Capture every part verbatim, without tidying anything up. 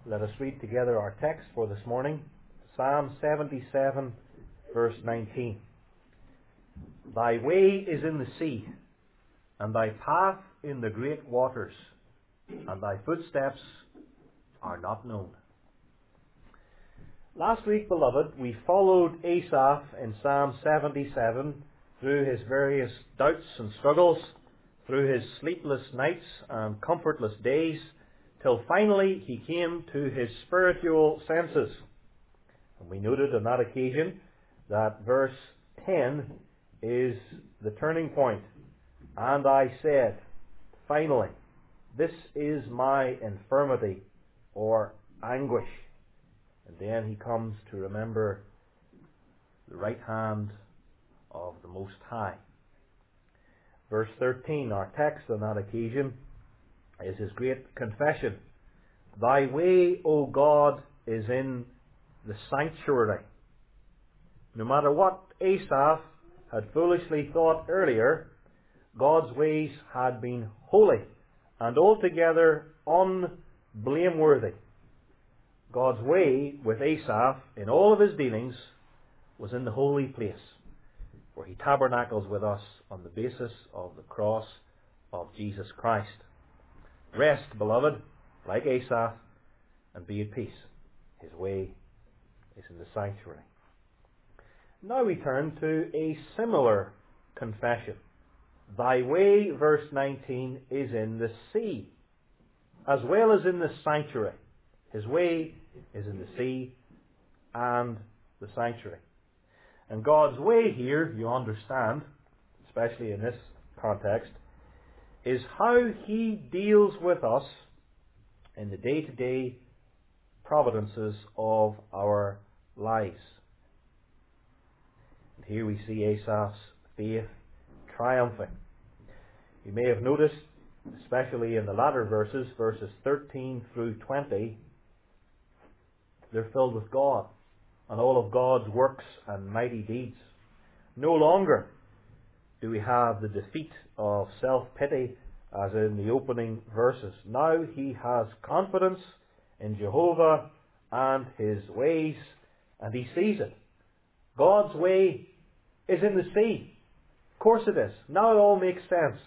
Let us read together our text for this morning, Psalm seventy-seven, verse nineteen. Thy way is in the sea, and thy path in the great waters, and thy footsteps are not known. Last week, beloved, we followed Asaph in Psalm seventy-seven through his various doubts and struggles, through his sleepless nights and comfortless days, till finally he came to his spiritual senses. And we noted on that occasion that verse ten is the turning point. And I said, finally, this is my infirmity or anguish. And then he comes to remember the right hand of the Most High. Verse thirteen, our text on that occasion, is his great confession. Thy way, O God, is in the sanctuary. No matter what Asaph had foolishly thought earlier, God's ways had been holy and altogether unblameworthy. God's way with Asaph in all of his dealings was in the holy place, where he tabernacles with us on the basis of the cross of Jesus Christ. Rest, beloved, like Asaph, and be at peace. His way is in the sanctuary. Now we turn to a similar confession. Thy way, verse nineteen, is in the sea, as well as in the sanctuary. His way is in the sea and the sanctuary. And God's way here, you understand, especially in this context, is how He deals with us in the day-to-day providences of our lives. And here we see Asaph's faith triumphing. You may have noticed, especially in the latter verses, verses thirteen through twenty, they're filled with God and all of God's works and mighty deeds. No longer do we have the defeat of self-pity as in the opening verses. Now he has confidence in Jehovah and His ways, and he sees it. God's way is in the sea. Of course it is. Now it all makes sense.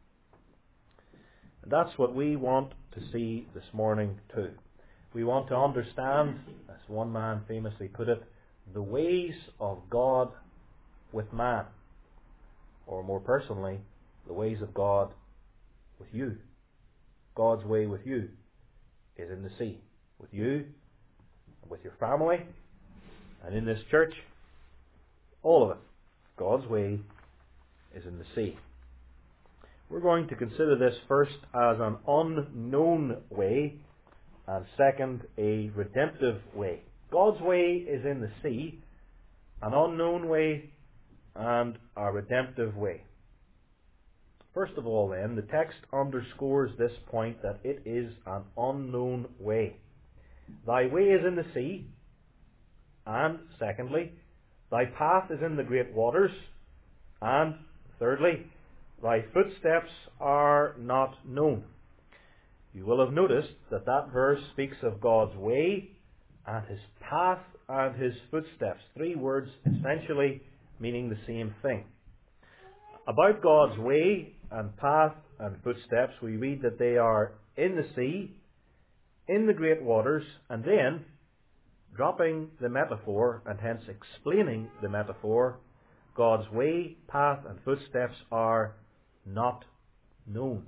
And that's what we want to see this morning too. We want to understand, as one man famously put it, the ways of God with man. Or more personally, the ways of God with you. God's way with you is in the sea. With you, and with your family, and in this church. All of it. God's way is in the sea. We're going to consider this first as an unknown way, and second, a redemptive way. God's way is in the sea, an unknown way, and a redemptive way. First of all then, the text underscores this point that it is an unknown way. Thy way is in the sea, and secondly, thy path is in the great waters, and thirdly, thy footsteps are not known. You will have noticed that that verse speaks of God's way and His path and His footsteps. Three words essentially meaning the same thing. About God's way and path and footsteps, we read that they are in the sea, in the great waters, and then, dropping the metaphor and hence explaining the metaphor, God's way, path and footsteps are not known.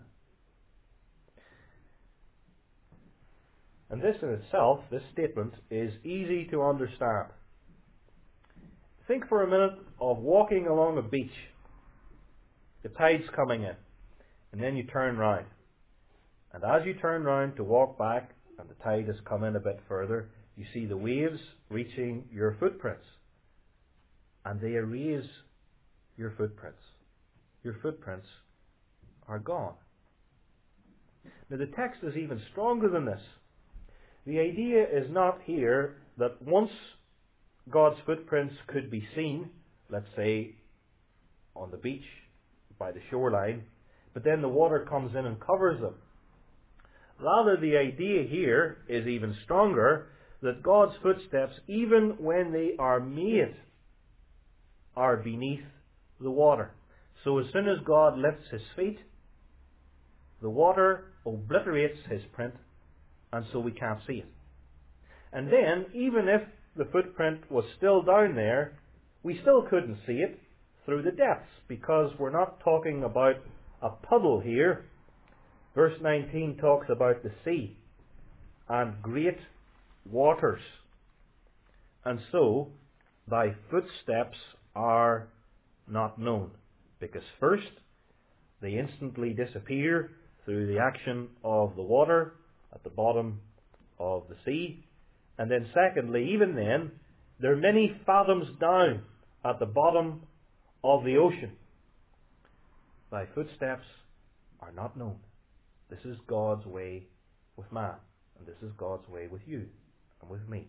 And this in itself, this statement, is easy to understand. Think for a minute of walking along a beach. The tide's coming in, and then you turn round. And as you turn round to walk back, and the tide has come in a bit further, you see the waves reaching your footprints. And they erase your footprints. Your footprints are gone. Now the text is even stronger than this. The idea is not here that once God's footprints could be seen, let's say on the beach, by the shoreline, but then the water comes in and covers them. Rather, the idea here is even stronger, that God's footsteps, even when they are made, are beneath the water. So as soon as God lifts his feet, the water obliterates his print, and so we can't see it. And then, even if the footprint was still down there, we still couldn't see it through the depths, because we're not talking about a puddle here. Verse nineteen talks about the sea and great waters. And so, thy footsteps are not known. Because first, they instantly disappear through the action of the water at the bottom of the sea. And then secondly, even then, they're many fathoms down at the bottom of the ocean. Thy footsteps are not known. This is God's way with man. And this is God's way with you and with me.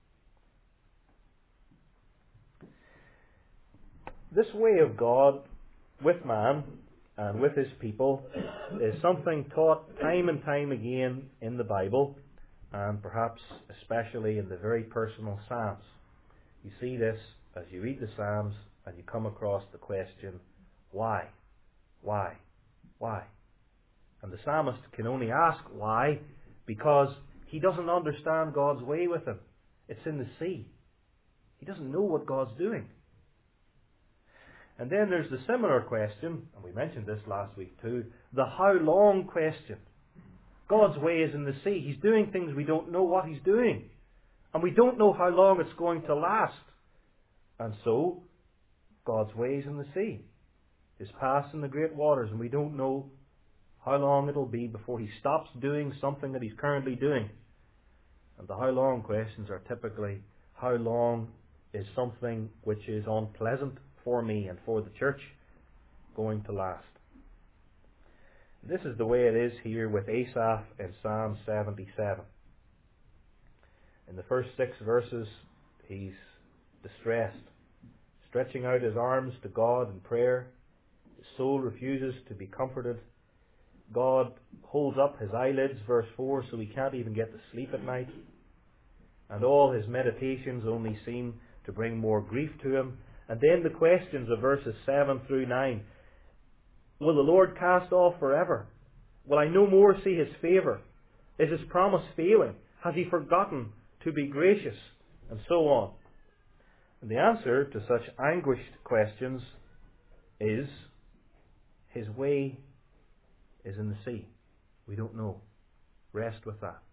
This way of God with man and with his people is something taught time and time again in the Bible, and perhaps especially in the very personal Psalms. You see this as you read the Psalms and you come across the question, why? Why? Why? And the psalmist can only ask why because he doesn't understand God's way with him. It's in the sea. He doesn't know what God's doing. And then there's the similar question, and we mentioned this last week too, the how long question. God's way is in the sea. He's doing things we don't know what he's doing. And we don't know how long it's going to last. And so, God's way is in the sea. His paths in the great waters, and we don't know how long it'll be before he stops doing something that he's currently doing. And the how long questions are typically, how long is something which is unpleasant for me and for the church going to last? This is the way it is here with Asaph in Psalm seventy-seven. In the first six verses, he's distressed, stretching out his arms to God in prayer. His soul refuses to be comforted. God holds up his eyelids, verse four, so he can't even get to sleep at night. And all his meditations only seem to bring more grief to him. And then the questions of verses seven through nine. Will the Lord cast off forever? Will I no more see his favour? Is his promise failing? Has he forgotten to be gracious? And so on. And the answer to such anguished questions is, his way is in the sea. We don't know. Rest with that.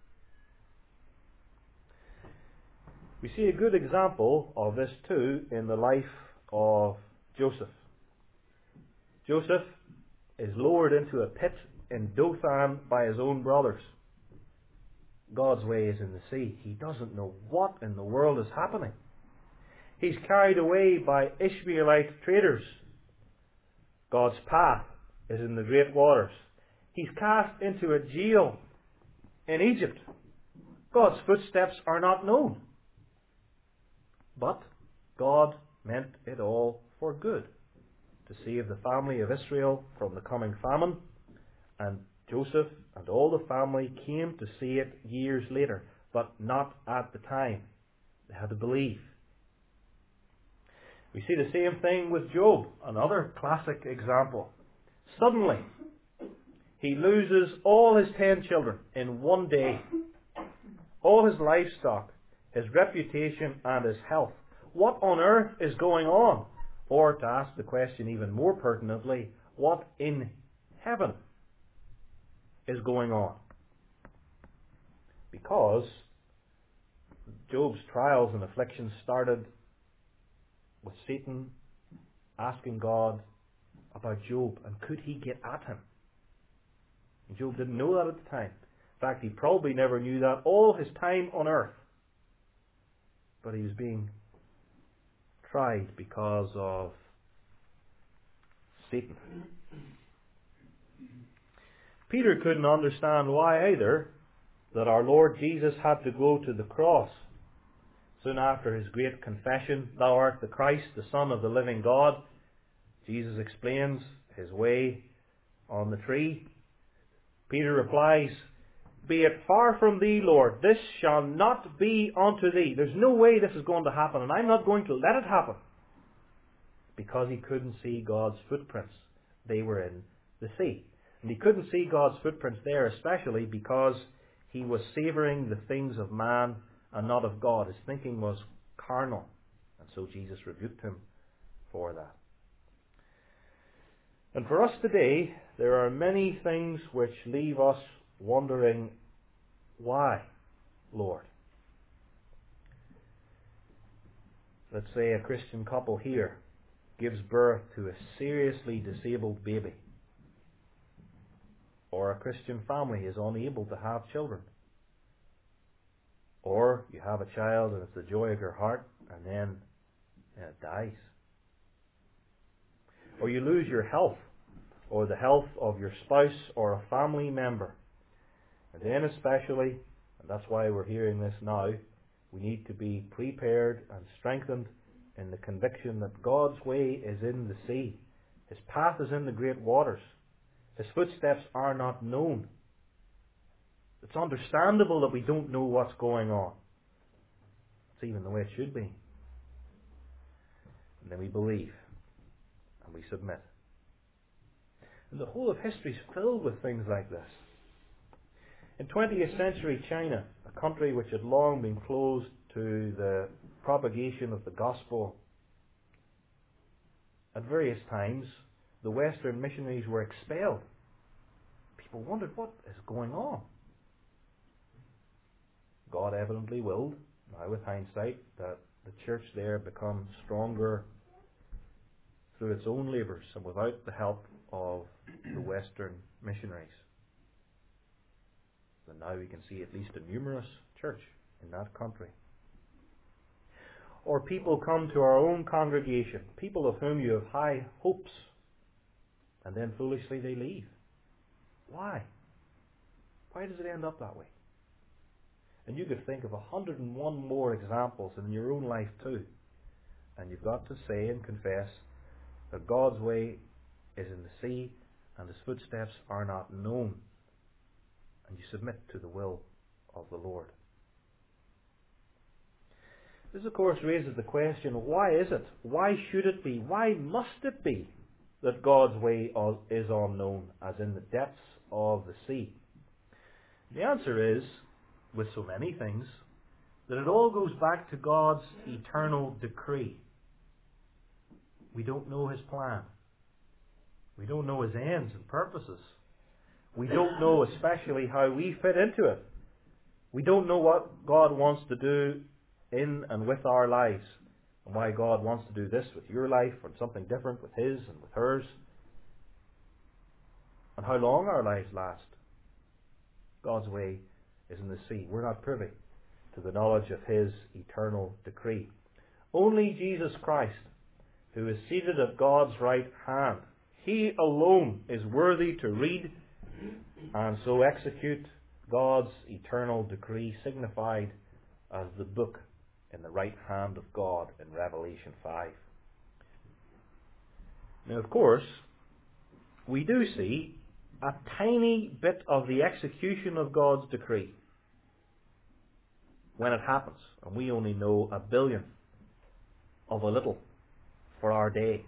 We see a good example of this too in the life of Joseph. Joseph is lowered into a pit in Dothan by his own brothers. God's way is in the sea. He doesn't know what in the world is happening. He's carried away by Ishmaelite traders. God's path is in the great waters. He's cast into a jail in Egypt. God's footsteps are not known. But God meant it all for good, to save the family of Israel from the coming famine. And Joseph and all the family came to see it years later, but not at the time. They had to believe. We see the same thing with Job, another classic example. Suddenly, he loses all his ten children in one day, all his livestock, his reputation and his health. What on earth is going on? Or to ask the question even more pertinently, what in heaven is going on? Because Job's trials and afflictions started with Satan asking God about Job and could he get at him. And Job didn't know that at the time. In fact, he probably never knew that all his time on earth. But he was being tried because of Satan. Peter couldn't understand why either that our Lord Jesus had to go to the cross soon after his great confession, "Thou art the Christ, the Son of the living God." Jesus explains his way on the tree. Peter replies, be it far from thee, Lord. This shall not be unto thee. There's no way this is going to happen, and I'm not going to let it happen. Because he couldn't see God's footprints. They were in the sea. And he couldn't see God's footprints there, especially because he was savouring the things of man and not of God. His thinking was carnal. And so Jesus rebuked him for that. And for us today, there are many things which leave us wondering, why, Lord? Let's say a Christian couple here gives birth to a seriously disabled baby. Or a Christian family is unable to have children. Or you have a child and it's the joy of your heart, and then it dies. Or you lose your health, or the health of your spouse or a family member. And then especially, and that's why we're hearing this now, we need to be prepared and strengthened in the conviction that God's way is in the sea. His path is in the great waters. His footsteps are not known. It's understandable that we don't know what's going on. It's even the way it should be. And then we believe. And we submit. And the whole of history is filled with things like this. In twentieth century China, a country which had long been closed to the propagation of the gospel, at various times the Western missionaries were expelled. People wondered, what is going on? God evidently willed, now with hindsight, that the church there become stronger through its own labours and without the help of the Western missionaries. And now we can see at least a numerous church in that country. Or people come to our own congregation, people of whom you have high hopes, and then foolishly they leave. Why? Why does it end up that way? And you could think of a hundred and one more examples in your own life too. And you've got to say and confess that God's way is in the sea and His footsteps are not known. And you submit to the will of the Lord. This, of course, raises the question, why is it? Why should it be? Why must it be that God's way is unknown, as in the depths of the sea? The answer is, with so many things, that it all goes back to God's eternal decree. We don't know His plan. We don't know His ends and purposes. We don't know especially how we fit into it. We don't know what God wants to do in and with our lives, and why God wants to do this with your life and something different with His and with hers, and how long our lives last. God's way is in the sea. We're not privy to the knowledge of His eternal decree. Only Jesus Christ, who is seated at God's right hand, He alone is worthy to read and so execute God's eternal decree, signified as the book in the right hand of God in Revelation five. Now, of course, we do see a tiny bit of the execution of God's decree when it happens, and we only know a billionth of a little for our day.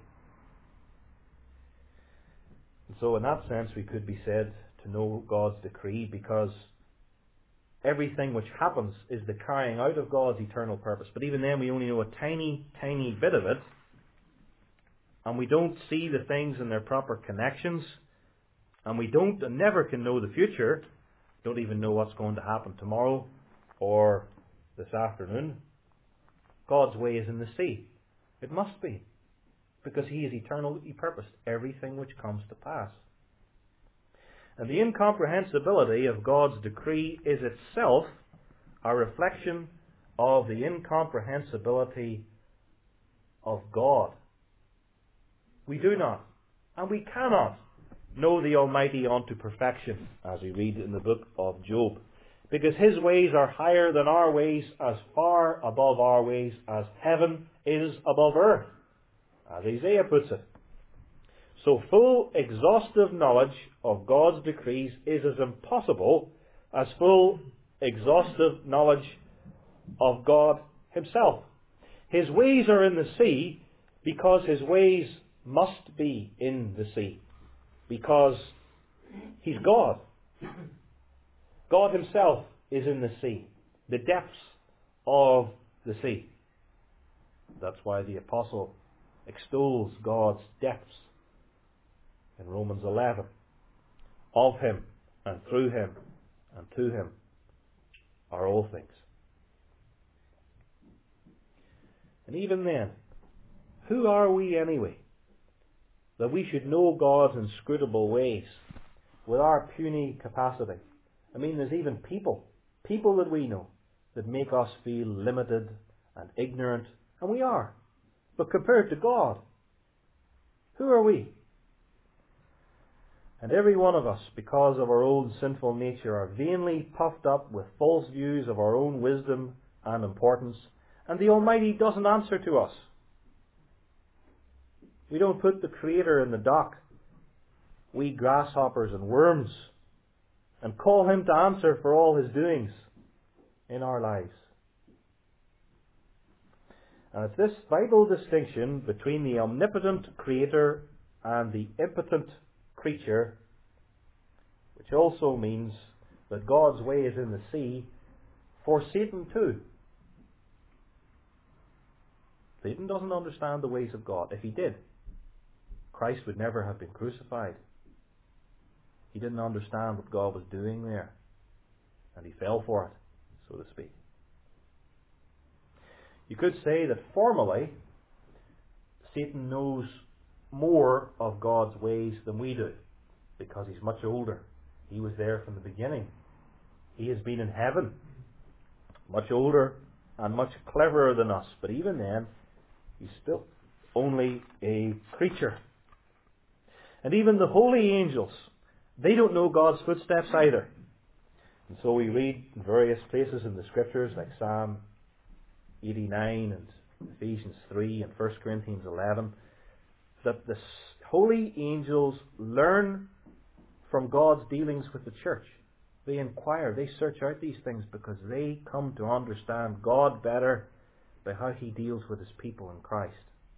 And so in that sense we could be said to know God's decree, because everything which happens is the carrying out of God's eternal purpose. But even then we only know a tiny, tiny bit of it, and we don't see the things in their proper connections, and we don't and never can know the future, don't even know what's going to happen tomorrow or this afternoon. God's way is in the sea. It must be, because He has eternally purposed everything which comes to pass. And the incomprehensibility of God's decree is itself a reflection of the incomprehensibility of God. We do not, and we cannot, know the Almighty unto perfection, as we read in the book of Job, because His ways are higher than our ways, as far above our ways as heaven is above earth, as Isaiah puts it. So full, exhaustive knowledge of God's decrees is as impossible as full, exhaustive knowledge of God himself. His ways are in the sea because his ways must be in the sea. Because he's God. God himself is in the sea. The depths of the sea. That's why the apostle extols God's depths in Romans eleven. Of him and through him and to him are all things. And even then, who are we anyway, that we should know God's inscrutable ways with our puny capacity? I mean, there's even people, people that we know, that make us feel limited and ignorant, and we are. But compared to God, who are we? And every one of us, because of our own sinful nature, are vainly puffed up with false views of our own wisdom and importance, and the Almighty doesn't answer to us. We don't put the Creator in the dock, we grasshoppers and worms, and call him to answer for all his doings in our lives. And it's this vital distinction between the omnipotent Creator and the impotent creature, which also means that God's way is in the sea for Satan too. Satan doesn't understand the ways of God. If he did, Christ would never have been crucified. He didn't understand what God was doing there, and he fell for it, so to speak. You could say that formally, Satan knows more of God's ways than we do, because he's much older. He was there from the beginning. He has been in heaven, much older and much cleverer than us. But even then, he's still only a creature. And even the holy angels, they don't know God's footsteps either. And so we read in various places in the Scriptures, like Psalm eighty-nine and Ephesians three and First Corinthians eleven, that the holy angels learn from God's dealings with the church. They inquire, they search out these things because they come to understand God better by how he deals with his people in Christ.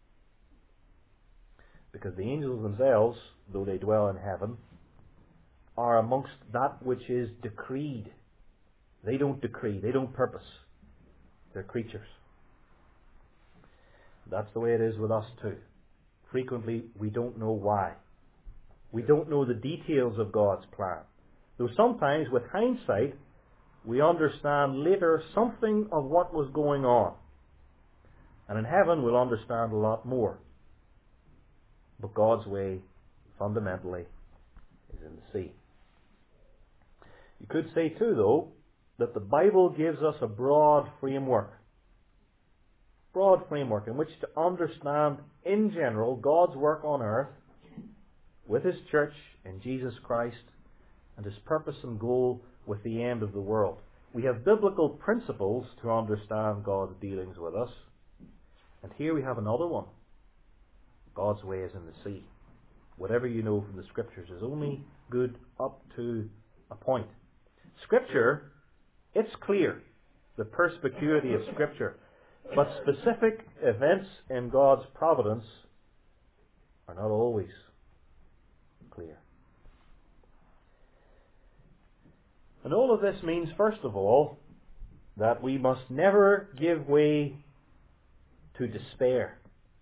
Because the angels themselves, though they dwell in heaven, are amongst that which is decreed. They don't decree, they don't purpose. They're creatures. That's the way it is with us too. Frequently, we don't know why. We don't know the details of God's plan. Though sometimes, with hindsight, we understand later something of what was going on. And in heaven, we'll understand a lot more. But God's way, fundamentally, is in the sea. You could say too, though, that the Bible gives us a broad framework. Broad framework in which to understand, in general, God's work on earth with his church in Jesus Christ and his purpose and goal with the end of the world. We have biblical principles to understand God's dealings with us. And here we have another one. God's way is in the sea. Whatever you know from the Scriptures is only good up to a point. Scripture, it's clear, the perspicuity of Scripture. But specific events in God's providence are not always clear. And all of this means, first of all, that we must never give way to despair.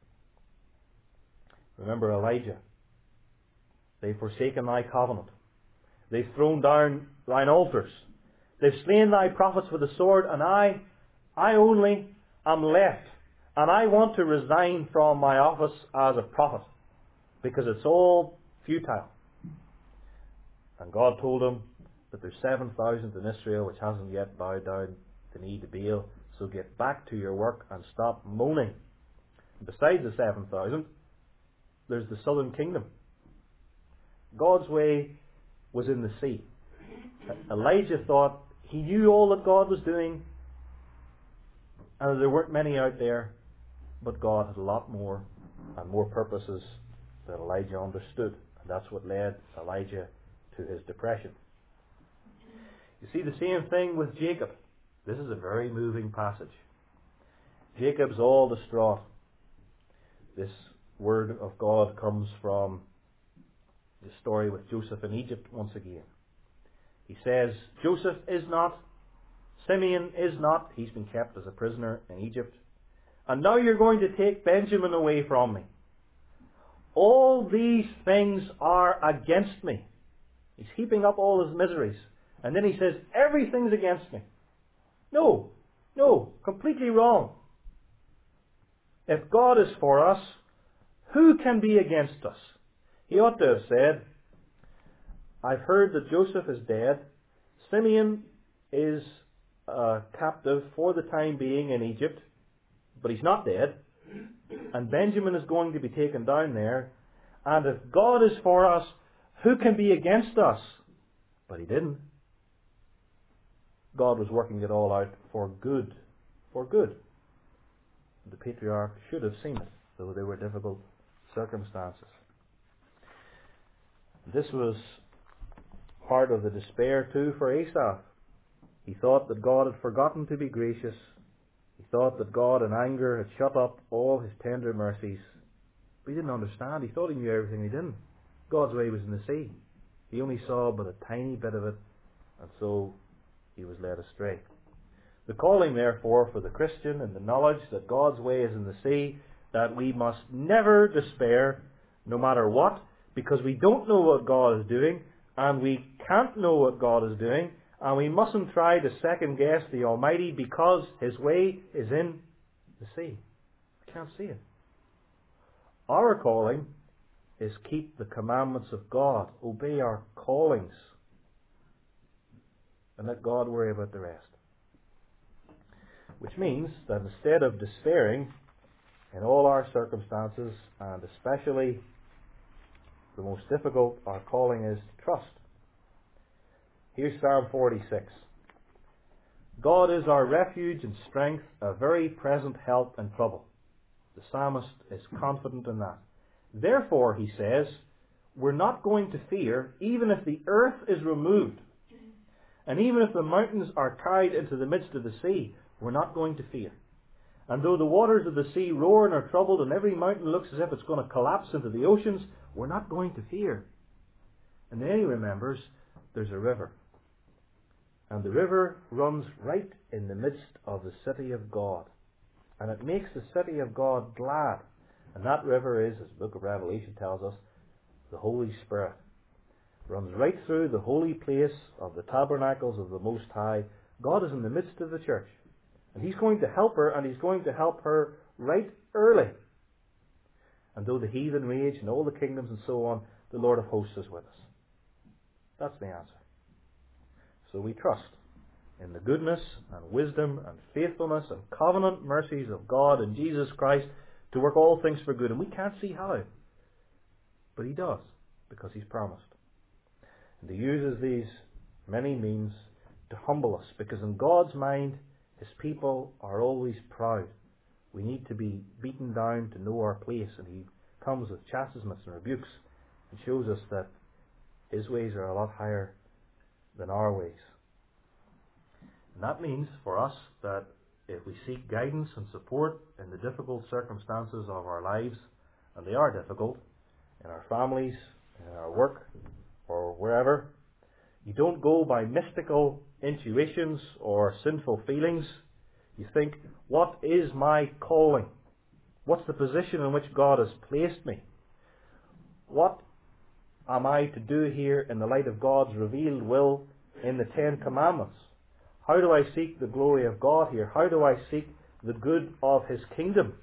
Remember Elijah. They've forsaken thy covenant. They've thrown down thine altars. They've slain thy prophets with the sword, and I, I only am left. And I want to resign from my office as a prophet, because it's all futile. And God told him that there's seven thousand in Israel which hasn't yet bowed down the knee to Baal, so get back to your work and stop moaning. And besides the seven thousand, there's the southern kingdom. God's way was in the sea. Elijah thought he knew all that God was doing, and there weren't many out there, but God had a lot more and more purposes that Elijah understood. And that's what led Elijah to his depression. You see the same thing with Jacob. This is a very moving passage. Jacob's all distraught. This word of God comes from the story with Joseph in Egypt once again. He says, Joseph is not, Simeon is not, he's been kept as a prisoner in Egypt. And now you're going to take Benjamin away from me. All these things are against me. He's heaping up all his miseries. And then he says, everything's against me. No, no, completely wrong. If God is for us, who can be against us? He ought to have said, I've heard that Joseph is dead. Simeon is uh, captive for the time being in Egypt, but he's not dead. And Benjamin is going to be taken down there. And if God is for us, who can be against us? But he didn't. God was working it all out for good. For good. The patriarch should have seen it, though there were difficult circumstances. This was part of the despair too for Asaph. He thought that God had forgotten to be gracious. He thought that God in anger had shut up all his tender mercies. But he didn't understand. He thought he knew everything. He didn't. God's way was in the sea. He only saw but a tiny bit of it, and so he was led astray. The calling, therefore, for the Christian and the knowledge that God's way is in the sea, that we must never despair, no matter what, because we don't know what God is doing, and we can't know what God is doing, and we mustn't try to second guess the Almighty because His way is in the sea. We can't see it. Our calling is keep the commandments of God, obey our callings, and let God worry about the rest. Which means that instead of despairing in all our circumstances, and especially the most difficult, our calling is to trust. Here's Psalm forty-six. God is our refuge and strength, a very present help in trouble. The psalmist is confident in that. Therefore, he says, we're not going to fear, even if the earth is removed, and even if the mountains are carried into the midst of the sea, we're not going to fear. And though the waters of the sea roar and are troubled, and every mountain looks as if it's going to collapse into the oceans, we're not going to fear. And then he remembers there's a river. And the river runs right in the midst of the city of God. And it makes the city of God glad. And that river is, as the book of Revelation tells us, the Holy Spirit. It runs right through the holy place of the tabernacles of the Most High. God is in the midst of the church. And He's going to help her, and He's going to help her right early. And though the heathen rage and all the kingdoms and so on, the Lord of hosts is with us. That's the answer. So we trust in the goodness and wisdom and faithfulness and covenant mercies of God and Jesus Christ to work all things for good. And we can't see how. But He does, because He's promised. And He uses these many means to humble us, because in God's mind, His people are always proud. We need to be beaten down to know our place, and He comes with chastisements and rebukes and shows us that His ways are a lot higher than our ways. And that means for us that if we seek guidance and support in the difficult circumstances of our lives, and they are difficult, in our families, in our work, or wherever, you don't go by mystical intuitions or sinful feelings. You think, what is my calling? What's the position in which God has placed me? What am I to do here in the light of God's revealed will in the Ten Commandments? How do I seek the glory of God here? How do I seek the good of His kingdom?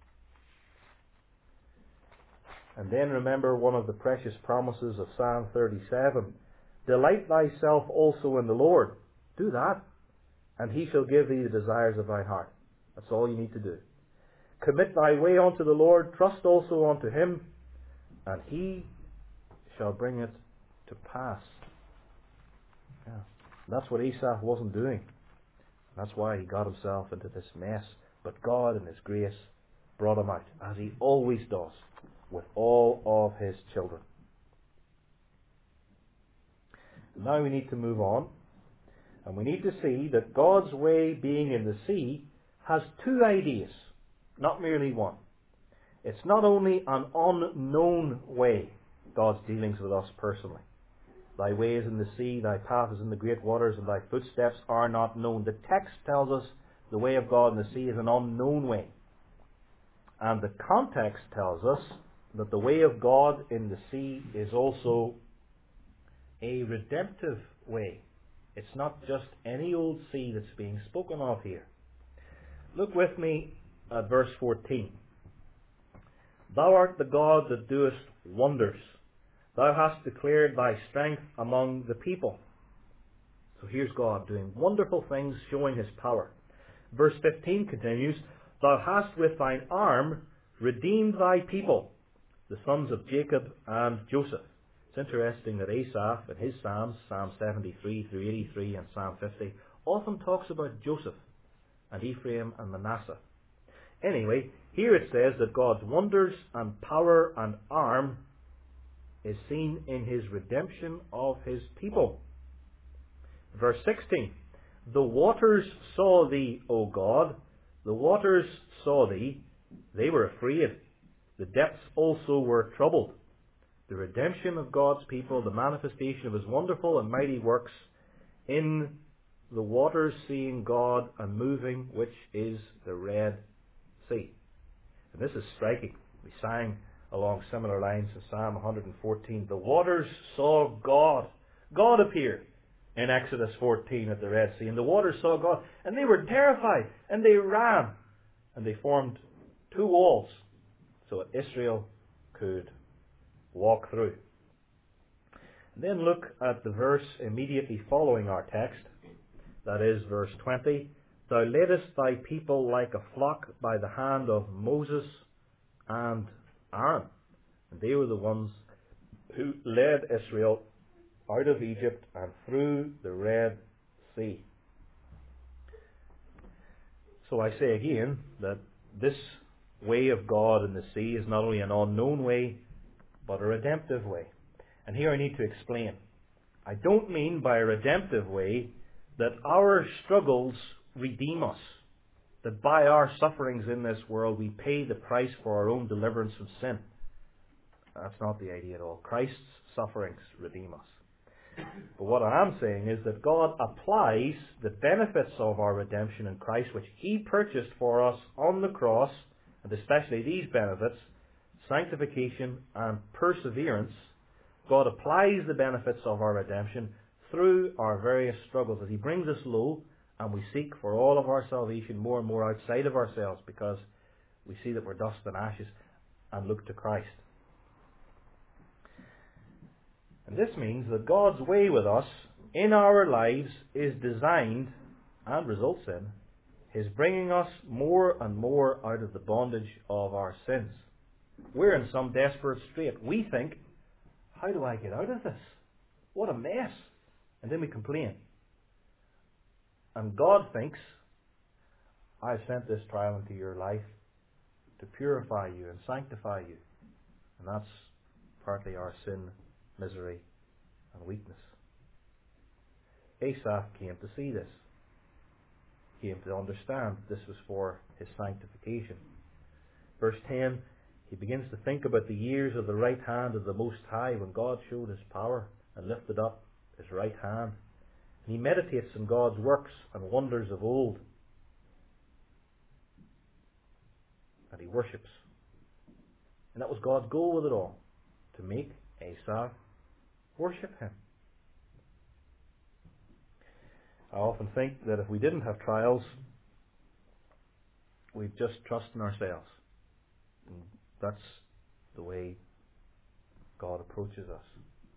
And then remember one of the precious promises of Psalm thirty-seven. Delight thyself also in the Lord. Do that, and He shall give thee the desires of thy heart. That's all you need to do. Commit thy way unto the Lord, trust also unto Him, and He shall bring it to pass. Yeah. That's what Asaph wasn't doing. That's why he got himself into this mess. But God in His grace brought him out, as He always does, with all of His children. Now we need to move on And we need to see that God's way being in the sea has two ideas, not merely one. It's not only an unknown way, God's dealings with us personally. Thy way is in the sea, thy path is in the great waters, and thy footsteps are not known. The text tells us the way of God in the sea is an unknown way. And the context tells us that the way of God in the sea is also a redemptive way. It's not just any old sea that's being spoken of here. Look with me at verse fourteen. Thou art the God that doest wonders. Thou hast declared thy strength among the people. So here's God doing wonderful things, showing his power. Verse fifteen continues, Thou hast with thine arm redeemed thy people, the sons of Jacob and Joseph. It's interesting that Asaph in his Psalms, Psalm seventy-three through eighty-three and Psalm fifty, often talks about Joseph and Ephraim and Manasseh. Anyway, here it says that God's wonders and power and arm is seen in his redemption of his people. Verse sixteen, The waters saw thee, O God, the waters saw thee, they were afraid, the depths also were troubled. The redemption of God's people, the manifestation of his wonderful and mighty works in the waters seeing God and moving, which is the Red Sea. And this is striking. We sang along similar lines in Psalm one hundred fourteen. The waters saw God. God appeared in Exodus fourteen at the Red Sea. And the waters saw God. And they were terrified. And they ran. And they formed two walls so that Israel could walk through. And then look at the verse immediately following our text. That is verse twenty. Thou ledest thy people like a flock by the hand of Moses and Aaron. And they were the ones who led Israel out of Egypt and through the Red Sea. So I say again that this way of God in the sea is not only an unknown way, but a redemptive way. And here I need to explain. I don't mean by a redemptive way that our struggles redeem us, that by our sufferings in this world we pay the price for our own deliverance from sin. That's not the idea at all. Christ's sufferings redeem us. But what I am saying is that God applies the benefits of our redemption in Christ, which he purchased for us on the cross, and especially these benefits, sanctification and perseverance. God applies the benefits of our redemption through our various struggles as he brings us low, and we seek for all of our salvation more and more outside of ourselves because we see that we're dust and ashes and look to Christ. And this means that God's way with us in our lives is designed and results in his bringing us more and more out of the bondage of our sins. We're in some desperate strait. We think, how do I get out of this? What a mess. And then we complain. And God thinks, I've sent this trial into your life to purify you and sanctify you. And that's partly our sin, misery, and weakness. Asaph came to see this. He came to understand this was for his sanctification. Verse ten, he begins to think about the years of the right hand of the Most High when God showed his power and lifted up his right hand. And he meditates on God's works and wonders of old. And he worships. And that was God's goal with it all, to make Asaph worship him. I often think that if we didn't have trials, we'd just trust in ourselves. And that's the way God approaches us.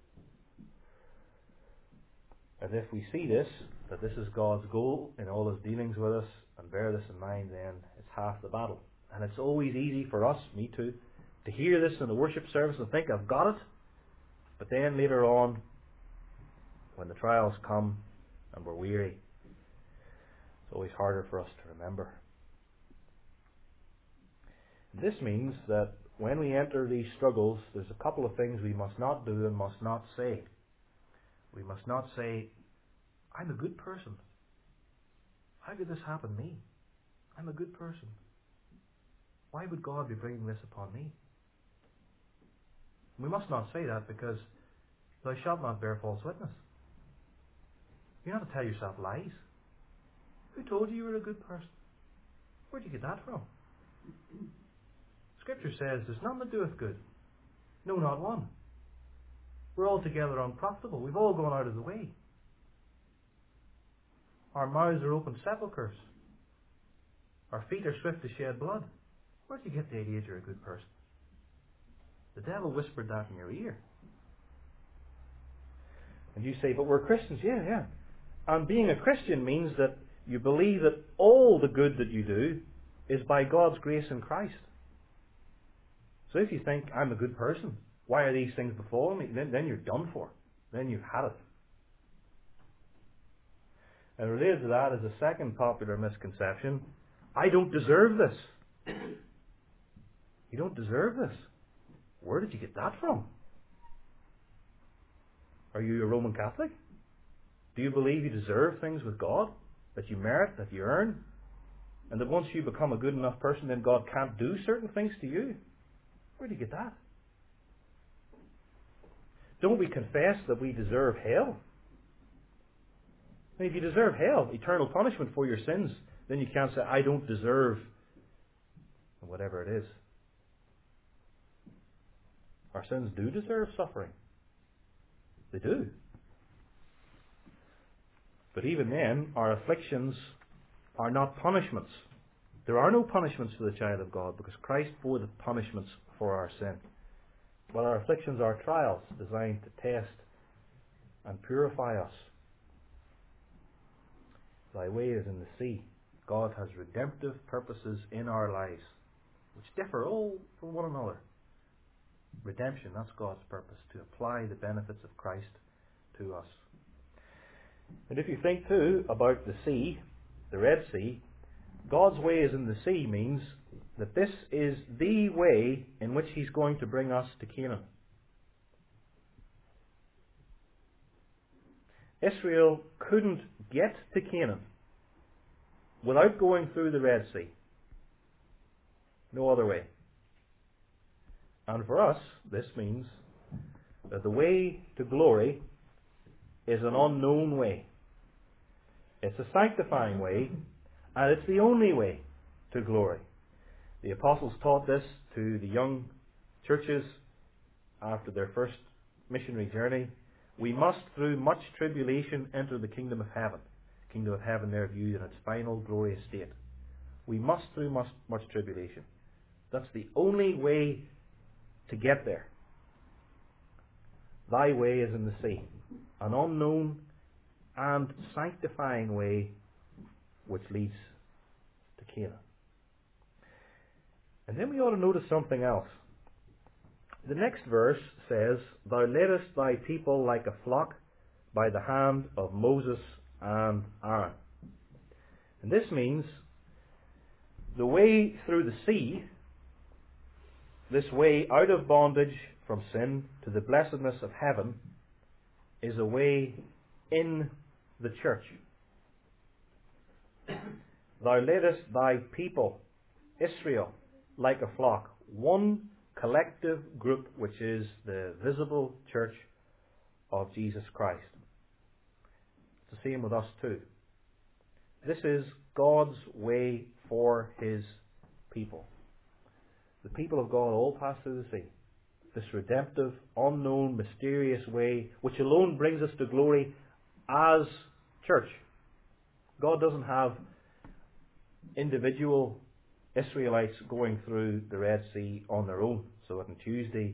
And if we see this, that this is God's goal in all his dealings with us, and bear this in mind, then it's half the battle. And it's always easy for us, me too, to hear this in the worship service and think, I've got it. But then later on, when the trials come and we're weary, it's always harder for us to remember. This means that when we enter these struggles, there's a couple of things we must not do and must not say. We must not say, I'm a good person. How could this happen to me? I'm a good person. Why would God be bringing this upon me? We must not say that, because thou shalt not bear false witness. You're not to tell yourself lies. Who told you you were a good person? Where'd you get that from? Scripture says there's none that doeth good. No, not one. We're altogether unprofitable. We've all gone out of the way. Our mouths are open sepulchres. Our feet are swift to shed blood. Where'd you get the idea you're a good person? The devil whispered that in your ear. And you say, but we're Christians. Yeah, yeah. And being a Christian means that you believe that all the good that you do is by God's grace in Christ. So if you think, I'm a good person, why are these things befalling me? Then, then you're done for. Then you've had it. And related to that is a second popular misconception. I don't deserve this. You don't deserve this. Where did you get that from? Are you a Roman Catholic? Do you believe you deserve things with God? That you merit, that you earn? And that once you become a good enough person, then God can't do certain things to you? Where do you get that? Don't we confess that we deserve hell? And if you deserve hell, eternal punishment for your sins, then you can't say, I don't deserve whatever it is. Our sins do deserve suffering. They do. But even then, our afflictions are not punishments. There are no punishments for the child of God, because Christ bore the punishments for our sin. But our afflictions are trials designed to test and purify us. Thy way is in the sea. God has redemptive purposes in our lives, which differ all from one another. Redemption, that's God's purpose, to apply the benefits of Christ to us. And if you think too about the sea, the Red Sea, God's way is in the sea means that this is the way in which He's going to bring us to Canaan. Israel couldn't get to Canaan without going through the Red Sea. No other way. And for us, this means that the way to glory is an unknown way. It's a sanctifying way, and it's the only way to glory. The apostles taught this to the young churches after their first missionary journey. We must, through much tribulation, enter the kingdom of heaven. The kingdom of heaven there viewed in its final glorious state. We must, through much, much tribulation. That's the only way to get there. Thy way is in the sea, an unknown and sanctifying way which leads to Canaan. And then we ought to notice something else. The next verse says, Thou leddest thy people like a flock by the hand of Moses and Aaron. And this means the way through the sea, this way out of bondage from sin to the blessedness of heaven, is a way in the church. Thou leddest thy people, Israel, like a flock. One collective group, which is the visible church of Jesus Christ. It's the same with us too. This is God's way for His people. The people of God all pass through the sea. This redemptive, unknown, mysterious way, which alone brings us to glory as church. God doesn't have individual Israelites going through the Red Sea on their own. So that on Tuesday,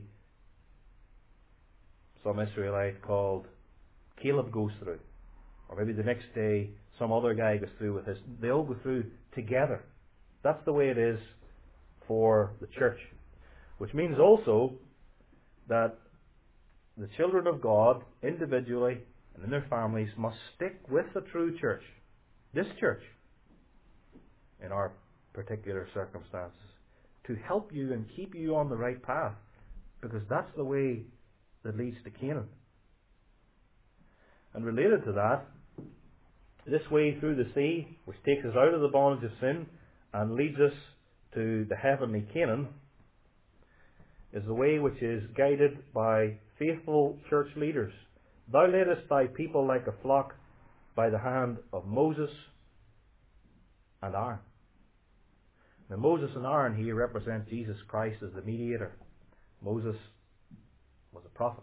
some Israelite called Caleb goes through. Or maybe the next day, some other guy goes through with his. They all go through together. That's the way it is for the church. Which means also that the children of God, individually and in their families, must stick with the true church. This church, in our particular circumstances, to help you and keep you on the right path, because that's the way that leads to Canaan. And related to that, This way through the sea, which takes us out of the bondage of sin and leads us to the heavenly Canaan, is the way which is guided by faithful church leaders. Thou leddest thy people like a flock by the hand of Moses and Aaron. Now Moses and Aaron here represent Jesus Christ as the mediator. Moses was a prophet.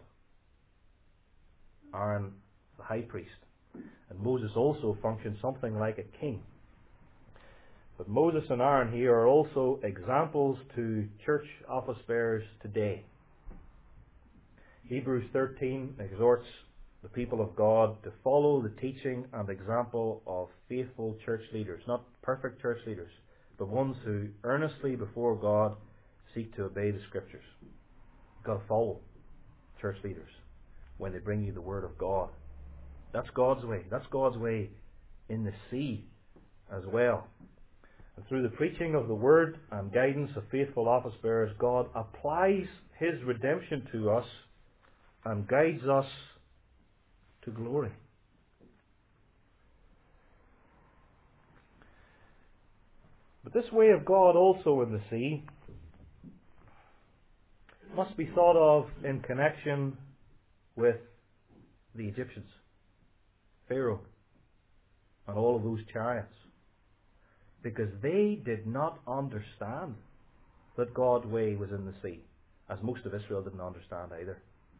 Aaron, the high priest. And Moses also functioned something like a king. But Moses and Aaron here are also examples to church office bearers today. Hebrews thirteen exhorts the people of God to follow the teaching and example of faithful church leaders, not perfect church leaders, but ones who earnestly before God seek to obey the Scriptures. You've got to follow church leaders when they bring you the Word of God. That's God's way. That's God's way in the sea as well. And through the preaching of the Word and guidance of faithful office bearers, God applies His redemption to us and guides us to glory. But this way of God also in the sea must be thought of in connection with the Egyptians, Pharaoh, and all of those chariots. Because they did not understand that God's way was in the sea, as most of Israel didn't understand either.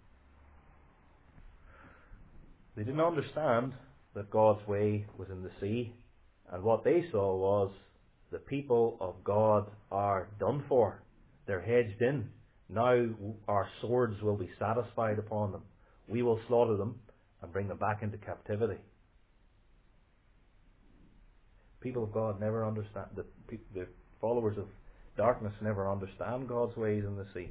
They didn't understand that God's way was in the sea, and what they saw was the people of God are done for. They're hedged in. Now our swords will be satisfied upon them. We will slaughter them and bring them back into captivity. People of God never understand, the, the followers of darkness never understand God's ways in the sea.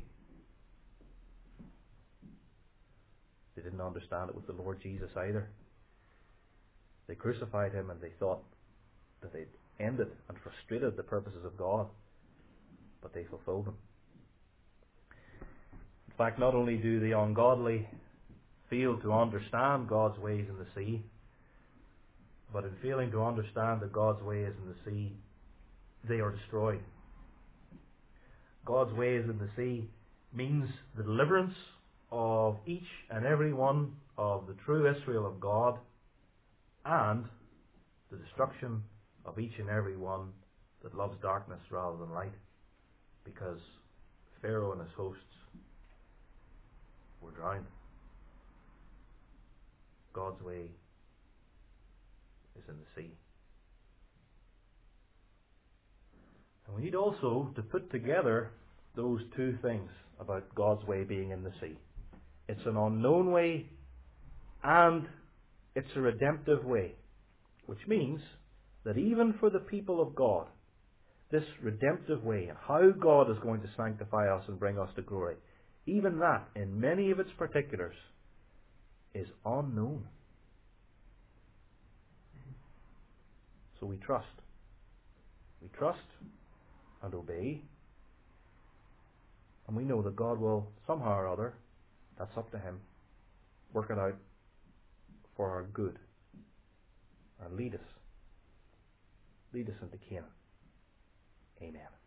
They didn't understand it with the Lord Jesus either. They crucified Him and they thought that they'd ended and frustrated the purposes of God, but they fulfilled them. In fact, not only do the ungodly fail to understand God's ways in the sea, but in failing to understand that God's way is in the sea, they are destroyed. God's way is in the sea means the deliverance of each and every one of the true Israel of God, and the destruction of each and every one that loves darkness rather than light, because Pharaoh and his hosts were drowned. God's way is in the sea. And we need also to put together those two things about God's way being in the sea. It's an unknown way and it's a redemptive way, which means that even for the people of God, this redemptive way and how God is going to sanctify us and bring us to glory, even that, in many of its particulars, is unknown. So we trust. We trust and obey. And we know that God will, somehow or other, that's up to Him, work it out for our good and lead us. Lead us into Canaan. Amen.